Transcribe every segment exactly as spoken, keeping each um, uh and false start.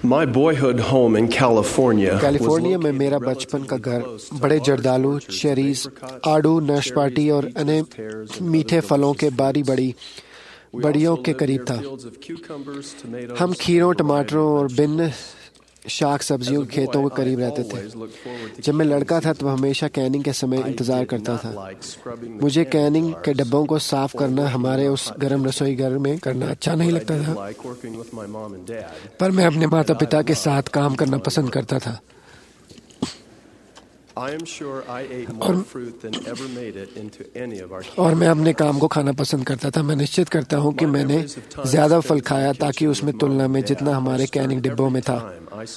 My boyhood home in California California में मेरा बचपन का घर बड़े जर्दालू, चेरीज, आड़ू, नाशपाती और अन्य मीठे फलों के बारी बड़ी बड़ियों के करीब था। हम खीरों, टमाटरों और भिन्न शाक सब्जियों के खेतों के करीब रहते थे। जब मैं लड़का था तो हमेशा कैनिंग के समय इंतज़ार करता था। मुझे कैनिंग के डब्बों को साफ करना हमारे उस गर्म रसोई घर में करना अच्छा नहीं लगता था, पर मैं अपने माता पिता के साथ काम करना पसंद करता था। और, और मैं अपने काम को खाना पसंद करता था। मैं निश्चित करता हूँ कि मैंने ज़्यादा फल खाया ताकि उसमें तुलना में जितना हमारे कैनिंग डिब्बों में था।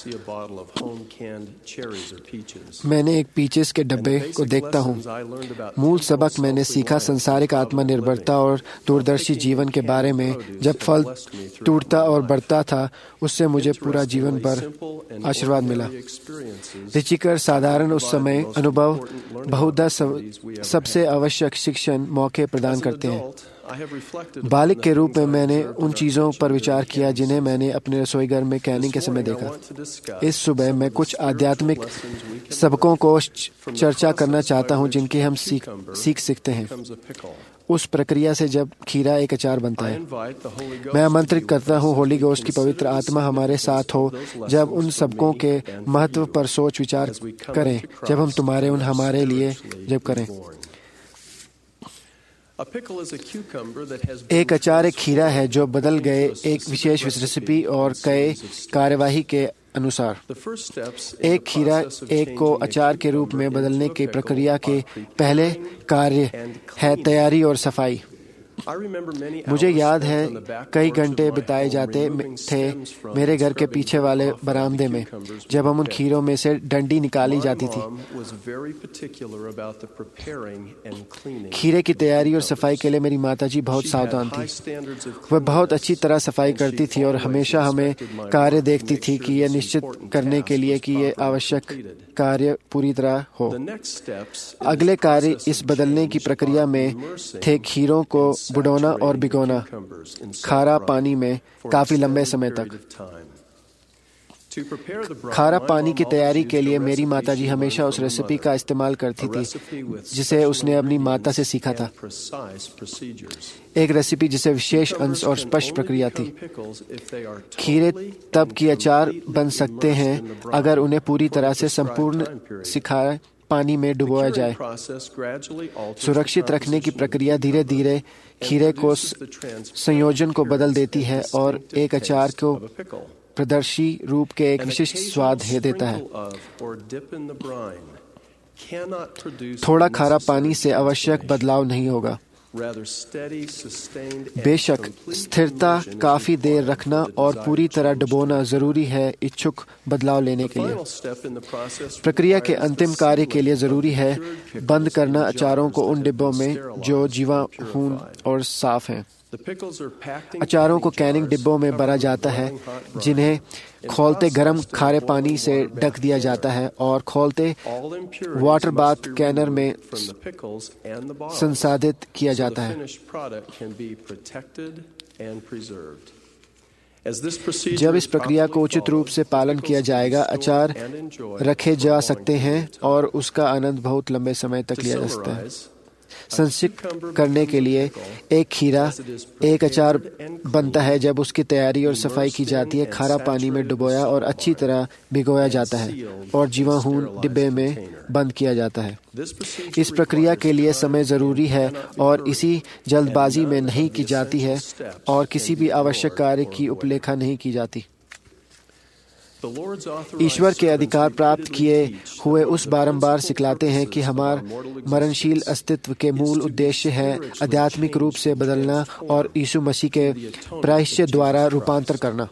मैंने एक पीचेस के डब्बे को देखता हूँ। मूल सबक मैंने सीखा संसारिक आत्मनिर्भरता और दूरदर्शी जीवन के बारे में। जब फल टूटता और बढ़ता था, उससे मुझे पूरा जीवन भर आशीर्वाद मिला। रुचिकर साधारण उस समय अनुभव बहुधा सबसे आवश्यक शिक्षण मौके प्रदान करते हैं। बालिक के रूप में मैंने उन चीज़ों पर विचार किया जिन्हें मैंने अपने रसोई घर में कैनिंग के समय देखा। इस सुबह मैं कुछ आध्यात्मिक सबकों को चर्चा करना चाहता हूँ जिनके हम सीख सीख सकते हैं उस प्रक्रिया से जब खीरा एक अचार बनता है। मैं आमंत्रित करता हूँ होली गोस्ट की पवित्र आत्मा हमारे साथ हो जब उन सबकों के महत्व पर सोच विचार करें, जब हम तुम्हारे उन हमारे लिए जब करें। एक अचार एक खीरा है जो बदल गए एक विशेष रेसिपी और कई कार्यवाही के अनुसार। एक खीरा एक को अचार के रूप में बदलने की प्रक्रिया के पहले कार्य है तैयारी और सफाई। मुझे याद है कई घंटे बिताए जाते थे मेरे घर के पीछे वाले बरामदे में जब हम उन खीरों में से डंडी निकाली जाती थी। खीरे की तैयारी और सफाई के लिए मेरी माताजी बहुत सावधान थी। वह बहुत अच्छी तरह सफाई करती थी और हमेशा हमें कार्य देखती थी कि यह निश्चित करने के लिए कि यह आवश्यक कार्य पूरी तरह हो। अगले कार्य इस बदलने की प्रक्रिया में थे खीरों को बुड़ोना और भिगोना खारा पानी में काफी लंबे समय तक। खारा पानी की तैयारी के लिए मेरी माताजी हमेशा उस रेसिपी का इस्तेमाल करती थी जिसे उसने अपनी माता से सीखा था। एक रेसिपी जिसे विशेष अंश और स्पष्ट प्रक्रिया थी। खीरे तब की अचार बन सकते हैं अगर उन्हें पूरी तरह से संपूर्ण सिखाए पानी में डुबोया जाए। सुरक्षित रखने की प्रक्रिया धीरे धीरे खीरे को संयोजन को बदल देती है और एक अचार को प्रदर्शी रूप के एक विशिष्ट स्वाद है देता है। थोड़ा खारा पानी से आवश्यक बदलाव नहीं होगा। बेशक स्थिरता, काफी देर रखना और पूरी तरह डुबोना जरूरी है इच्छुक बदलाव लेने के लिए। प्रक्रिया के अंतिम कार्य के लिए जरूरी है बंद करना अचारों को उन डिब्बों में जो जीवाणुहीन और साफ हैं। अचारों को कैनिंग डिब्बों में भरा जाता है जिन्हें खोलते गर्म खारे पानी से ढक दिया जाता है और खोलते वाटर बाथ कैनर में संसाधित किया जाता है। जब इस प्रक्रिया को उचित रूप से पालन किया जाएगा, अचार रखे जा सकते हैं और उसका आनंद बहुत लंबे समय तक लिया जा सकता है। संक्षिप्त करने के लिए एक खीरा एक अचार बनता है जब उसकी तैयारी और सफाई की जाती है, खारा पानी में डुबोया और अच्छी तरह भिगोया जाता है और जीवाणुहीन डिब्बे में बंद किया जाता है। इस प्रक्रिया के लिए समय जरूरी है और इसी जल्दबाजी में नहीं की जाती है और किसी भी आवश्यक कार्य की उपेक्षा नहीं की जाती। ईश्वर के अधिकार प्राप्त किए हुए उस बारंबार सिखलाते हैं कि हमारा मरणशील अस्तित्व के मूल उद्देश्य है आध्यात्मिक रूप से बदलना और यीशु मसीह के प्रायश्चित द्वारा रूपांतर करना।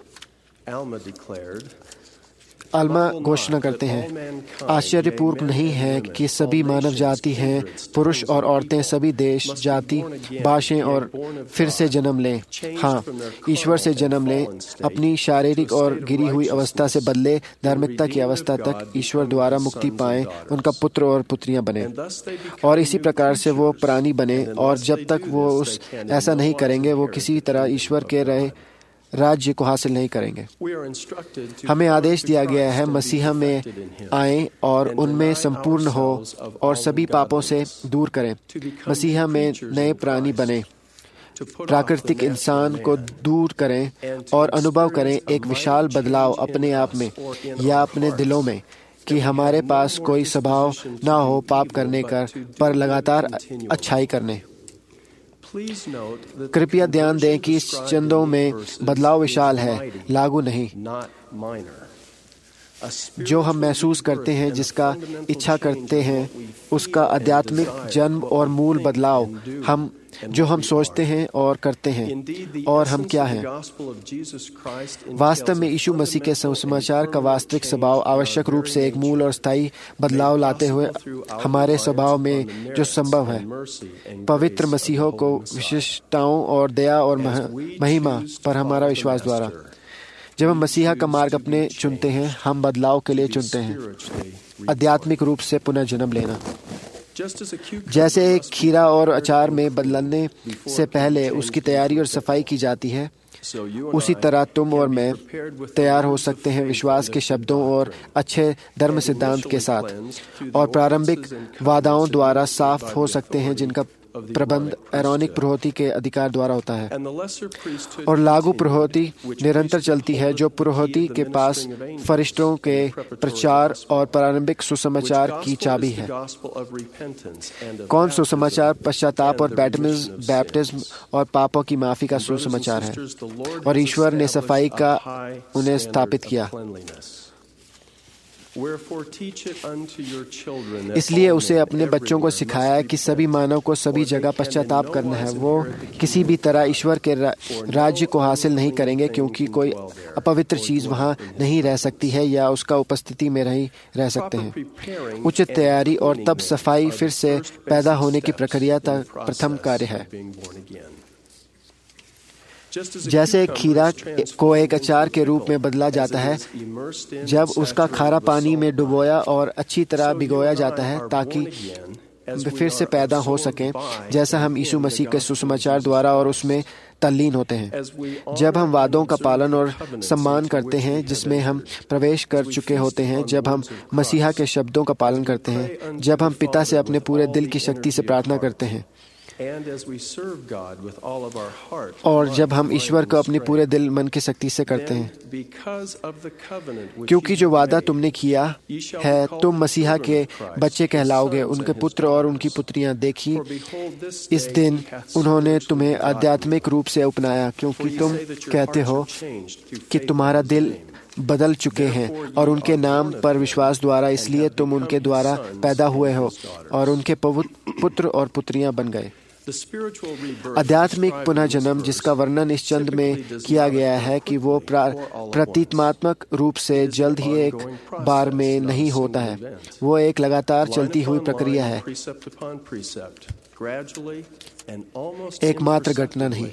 आल्मा घोषणा करते हैं, आश्चर्यपूर्ण नहीं है कि सभी मानव जाति हैं, पुरुष और औरतें सभी देश, जाति, भाषाएं और फिर से जन्म लें। हाँ, ईश्वर से जन्म लें, अपनी शारीरिक और गिरी हुई अवस्था से बदले धार्मिकता की अवस्था तक ईश्वर द्वारा मुक्ति पाएं, उनका पुत्र और पुत्रियां बने और इसी प्रकार से वो प्राणी बने। और जब तक वो उस ऐसा नहीं करेंगे, वो किसी तरह ईश्वर के रहे राज्य को हासिल नहीं करेंगे। हमें आदेश दिया गया है मसीहा में आएं और उनमें संपूर्ण हो और सभी पापों से दूर करें। मसीहा में नए प्राणी बने, प्राकृतिक इंसान को दूर करें और अनुभव करें एक विशाल बदलाव अपने आप में या अपने दिलों में कि हमारे पास कोई स्वभाव ना हो पाप करने का, पर लगातार अच्छाई करने। कृपया ध्यान दें कि इस चंदों में बदलाव विशाल है, लागू नहीं। जो हम महसूस करते हैं, जिसका इच्छा करते हैं, उसका आध्यात्मिक जन्म और मूल बदलाव हम जो हम सोचते हैं और करते हैं और हम क्या हैं। वास्तव में यीशु मसीह के सुसमाचार का वास्तविक स्वभाव आवश्यक रूप से एक मूल और स्थायी बदलाव लाते हुए हमारे स्वभाव में जो संभव है, पवित्र मसीहों को विशिष्टताओं और दया और महिमा पर हमारा विश्वास द्वारा। जब हम मसीहा का मार्ग अपने चुनते हैं, हम बदलाव के लिए चुनते हैं आध्यात्मिक रूप से पुनः जन्म लेना। जैसे एक खीरा और अचार में बदलने से पहले उसकी तैयारी और सफाई की जाती है, उसी तरह तुम और मैं तैयार हो सकते हैं विश्वास के शब्दों और अच्छे धर्म सिद्धांत के साथ, और प्रारंभिक वादाओं द्वारा साफ हो सकते हैं जिनका प्रबंध एरोनिक पुरोहिती के अधिकार द्वारा होता है। और लागू पुरोहिती निरंतर चलती है, जो पुरोहिती के पास फरिश्तों के प्रचार और प्रारंभिक सुसमाचार की चाबी है। कौन सुसमाचार? पश्चाताप और बैप्टिज्म और पापों की माफी का सुसमाचार है, और ईश्वर ने सफाई का उन्हें स्थापित किया। इसलिए उसे अपने बच्चों को सिखाया कि सभी मानव को सभी जगह पश्चाताप करना है। वो किसी भी तरह ईश्वर के राज्य को हासिल नहीं करेंगे, क्योंकि कोई अपवित्र चीज वहां नहीं रह सकती है या उसका उपस्थिति में नहीं रह सकते हैं। उचित तैयारी और तब सफाई फिर से पैदा होने की प्रक्रिया तक प्रथम कार्य है। जैसे एक खीरा को एक अचार के रूप में बदला जाता है जब उसका खारा पानी में डुबोया और अच्छी तरह भिगोया जाता है ताकि फिर से पैदा हो सकें, जैसा हम यीशु मसीह के सुसमाचार द्वारा और उसमें तल्लीन होते हैं। जब हम वादों का पालन और सम्मान करते हैं जिसमें हम प्रवेश कर चुके होते हैं, जब हम मसीहा के शब्दों का पालन करते हैं, जब हम पिता से अपने पूरे दिल की शक्ति से प्रार्थना करते हैं, और जब हम ईश्वर को अपने पूरे दिल मन की शक्ति से करते हैं, क्योंकि जो वादा तुमने किया है, तुम मसीहा के बच्चे कहलाओगे, उनके पुत्र और उनकी पुत्रियां। देखी, इस दिन उन्होंने तुम्हें आध्यात्मिक रूप से अपनाया, क्योंकि तुम कहते हो कि तुम्हारा दिल बदल चुके हैं और उनके नाम पर विश्वास द्वारा, इसलिए तुम उनके द्वारा पैदा हुए हो और उनके पुत्र और पुत्रियां बन गए। आध्यात्मिक पुनः जन्म, जिसका वर्णन इस चंद में किया गया है कि वो प्रतीकात्मक रूप से जल्द ही एक बार में नहीं होता है, वो एक लगातार चलती हुई प्रक्रिया है, एकमात्र घटना नहीं।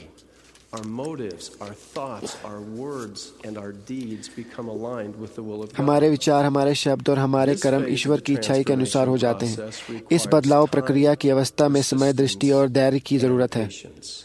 हमारे विचार, हमारे शब्द और हमारे कर्म ईश्वर की इच्छाई के अनुसार हो जाते हैं। इस बदलाव प्रक्रिया की अवस्था में समय, दृष्टि और धैर्य की जरूरत है।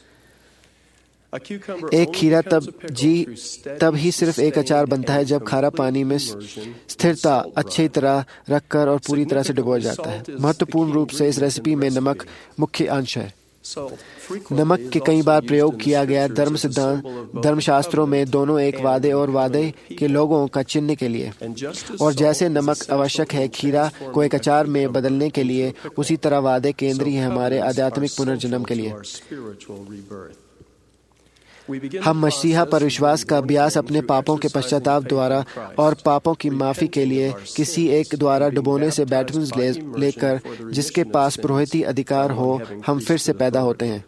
एक खीरा तब जी तब ही सिर्फ एक अचार बनता है जब खारा पानी में स्थिरता अच्छी तरह रखकर और पूरी तरह से डुबोया जाता है। महत्वपूर्ण रूप से इस रेसिपी में नमक मुख्य अंश है। नमक के कई बार प्रयोग किया गया धर्म सिद्धांत धर्मशास्त्रों में, दोनों एक वादे और वादे के लोगों का चिन्ह के लिए। और जैसे नमक आवश्यक है खीरा को एक अचार में बदलने के लिए, उसी तरह वादे केंद्रीय है हमारे आध्यात्मिक पुनर्जन्म के लिए। हम मसीहा पर विश्वास का अभ्यास अपने पापों के पश्चाताप द्वारा और पापों की माफी के लिए किसी एक द्वारा डुबोने से बैप्टिज्म ले, लेकर जिसके पास पुरोहिती अधिकार हो, हम फिर से पैदा होते हैं।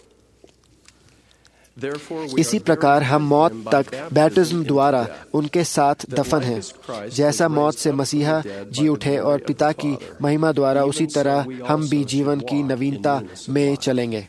इसी प्रकार हम मौत तक बैप्टिज्म द्वारा उनके साथ दफन हैं। जैसा मौत से मसीहा जी उठे और पिता की महिमा द्वारा, उसी तरह हम भी जीवन की नवीनता में चलेंगे।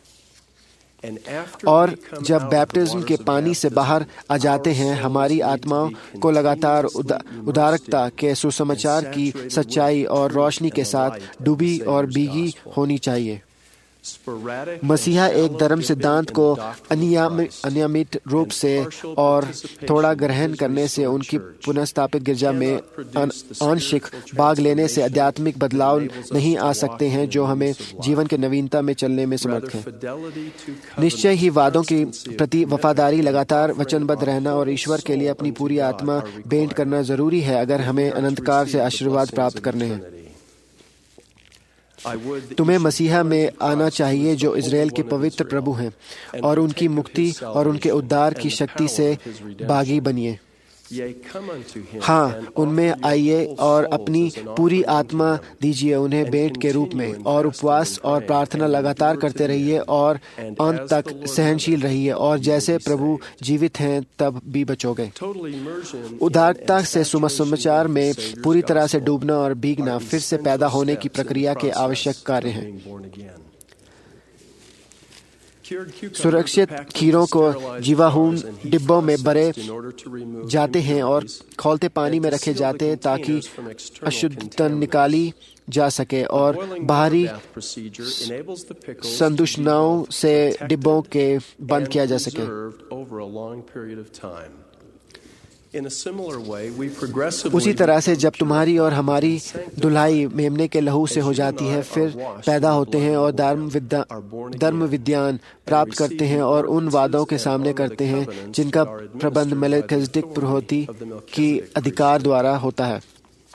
और जब बैप्टिज्म के पानी से बाहर आ जाते हैं, हमारी आत्माओं को लगातार उदा, उदारकता के सुसमाचार की सच्चाई और रोशनी के साथ डूबी और भीगी होनी चाहिए। मसीहा एक धर्म सिद्धांत को अनियमित रूप से और थोड़ा ग्रहण करने से, उनकी पुनर्स्थापित गिरजा में आंशिक भाग लेने से आध्यात्मिक बदलाव नहीं आ सकते हैं जो हमें जीवन के नवीनता में चलने में समर्थ हैं। निश्चय ही वादों के प्रति वफादारी, लगातार वचनबद्ध रहना और ईश्वर के लिए अपनी पूरी आत्मा भेंट करना जरूरी है अगर हमें अनंतकाल से आशीर्वाद प्राप्त करने हैं। तुम्हें मसीहा में आना चाहिए जो इज़राइल के पवित्र प्रभु हैं, और उनकी मुक्ति और उनके उद्धार की शक्ति से भागी बनिए। हाँ, उनमें आइए और अपनी पूरी आत्मा दीजिए उन्हें भेंट के रूप में, और उपवास और प्रार्थना लगातार करते रहिए और अंत तक सहनशील रहिए, और जैसे प्रभु जीवित हैं तब भी बचोगे। उदारता से सुसमाचार में पूरी तरह से डूबना और भीगना फिर से पैदा होने की प्रक्रिया के आवश्यक कार्य हैं। सुरक्षित खीरों को जीवाणु डिब्बों में भरे जाते हैं और खौलते पानी में रखे जाते हैं ताकि अशुद्धता निकाली जा सके, और बाहरी संदूषणों से डिब्बों के बंद किया जा सके। उसी तरह से जब तुम्हारी और हमारी धुलाई मेमने के लहू से हो जाती है, फिर पैदा होते हैं और धर्म विद्या धर्म विज्ञान प्राप्त करते हैं और उन वादों के सामने करते हैं जिनका प्रबंध मेलकिसेदेक पुरोहित की अधिकार द्वारा होता है।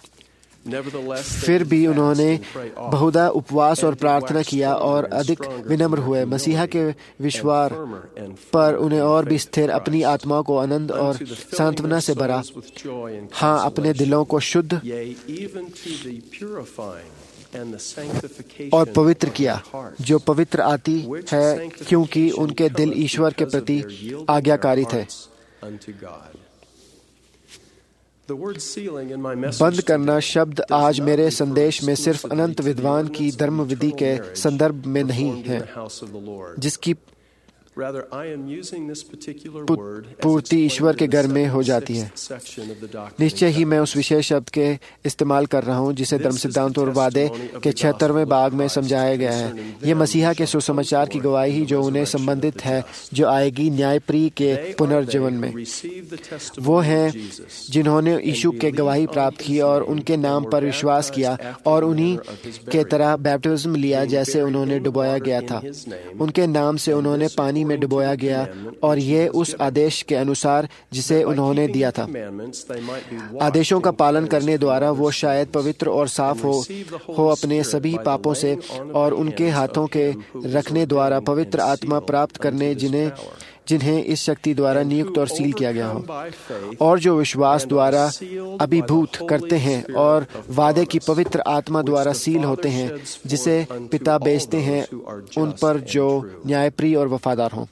फिर भी उन्होंने बहुधा उपवास और प्रार्थना किया और अधिक विनम्र हुए। मसीहा के विश्वास पर उन्हें और भी स्थिर, अपनी आत्मा को आनंद और सांत्वना से भरा, हाँ, अपने दिलों को शुद्ध और पवित्र किया, जो पवित्र आती है क्योंकि उनके दिल ईश्वर के प्रति आज्ञाकारी थे। बंद करना शब्द आज मेरे संदेश में सिर्फ अनंत विद्वान की धर्म विधि के संदर्भ में नहीं है, जिसकी पूर्ति ईश्वर के घर में हो जाती है। निश्चय ही मैं उस विशेष शब्द के इस्तेमाल कर रहा हूँ जिसे धर्म सिद्धांत और वादे के छिहत्तरवें भाग में समझाया गया है। यह मसीहा के सुसमाचार की गवाही जो उन्हें संबंधित है, जो आएगी न्यायप्रिय के पुनर्जीवन में। वो हैं जिन्होंने यीशु के गवाही प्राप्त की और उनके नाम पर विश्वास किया और उन्हीं के तरह बैप्टिज्म लिया जैसे उन्होंने डुबोया गया था। उनके नाम से उन्होंने पानी में डुबोया गया, और ये उस आदेश के अनुसार जिसे उन्होंने दिया था। आदेशों का पालन करने द्वारा वो शायद पवित्र और साफ हो हो अपने सभी पापों से, और उनके हाथों के रखने द्वारा पवित्र आत्मा प्राप्त करने जिन्हें जिन्हें इस शक्ति द्वारा नियुक्त और सील किया गया हो, और जो विश्वास द्वारा अभिभूत करते हैं और वादे की पवित्र आत्मा द्वारा सील होते हैं, जिसे पिता भेजते हैं उन पर जो न्यायप्रिय और वफादार हों।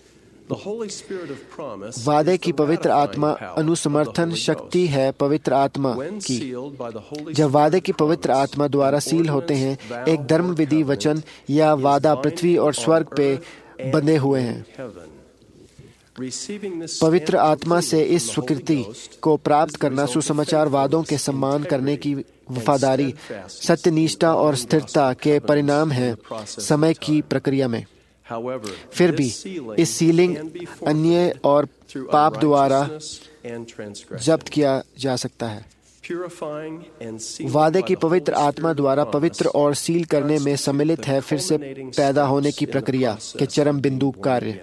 वादे की पवित्र आत्मा अनुसमर्थन शक्ति है पवित्र आत्मा की। जब वादे की पवित्र आत्मा द्वारा सील होते हैं, एक धर्म विधि वचन या वादा पृथ्वी और स्वर्ग पे बंधे हुए हैं। पवित्र आत्मा से इस स्वीकृति को प्राप्त करना सुसमाचार वादों के सम्मान करने की वफादारी, सत्यनिष्ठा और स्थिरता के परिणाम है समय की प्रक्रिया में। फिर भी इस सीलिंग अन्य और पाप द्वारा जब्त किया जा सकता है। वादे की पवित्र आत्मा द्वारा पवित्र और सील करने में सम्मिलित है फिर से पैदा होने की प्रक्रिया के चरम बिंदु कार्य।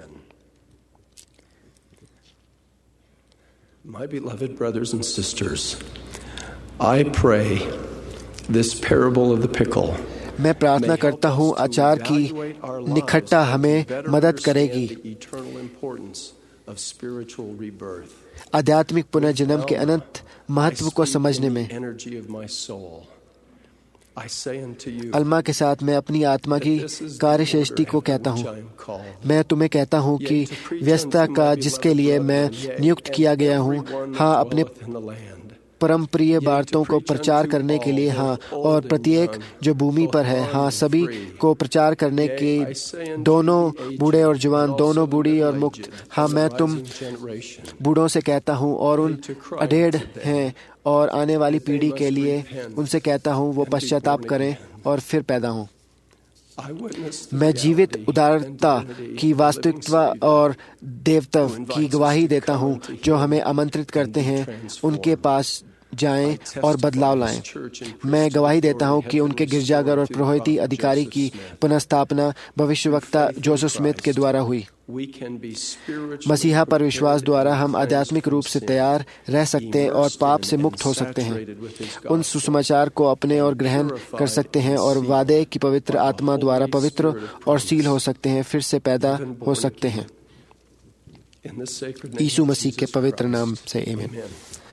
My beloved brothers and sisters, I pray this parable of the pickle. मैं प्रार्थना करता हूँ अचार की निखटता हमें मदद करेगी आध्यात्मिक पुनर्जन्म के अनंत महत्व को समझने में। अल्मा के साथ मैं अपनी आत्मा की कार्यशक्ति को कहता हूँ। मैं तुम्हें कहता हूँ कि व्यस्तता का जिसके लिए मैं नियुक्त किया गया हूँ, हाँ, अपने परम प्रिय बातों को प्रचार करने के लिए, हाँ, और प्रत्येक जो भूमि पर है, हाँ, सभी को प्रचार करने के, दोनों बूढ़े और जवान, दोनों बूढ़ी और मुक्त, हाँ, मैं तुम बूढ़ों से कहता हूँ और उन अधेड़ हैं और आने वाली पीढ़ी के लिए उनसे कहता हूँ वो पश्चाताप करें और फिर पैदा हों। मैं जीवित उदारता की वास्तविकता और देवत्व की गवाही देता हूँ जो हमें आमंत्रित करते हैं उनके पास जाएं और बदलाव लाएं। मैं गवाही देता हूं कि उनके गिरजाघर और पुरोहिती अधिकारी की पुनर्स्थापना भविष्यवक्ता जोसेफ स्मिथ के द्वारा हुई। मसीहा पर विश्वास द्वारा हम आध्यात्मिक रूप से तैयार रह सकते हैं और पाप से मुक्त हो सकते हैं, उन सुसमाचार को अपने और ग्रहण कर सकते हैं और वादे की पवित्र आत्मा द्वारा पवित्र और सील हो सकते हैं, फिर से पैदा हो सकते हैं। यीशु मसीह के पवित्र नाम से आमीन।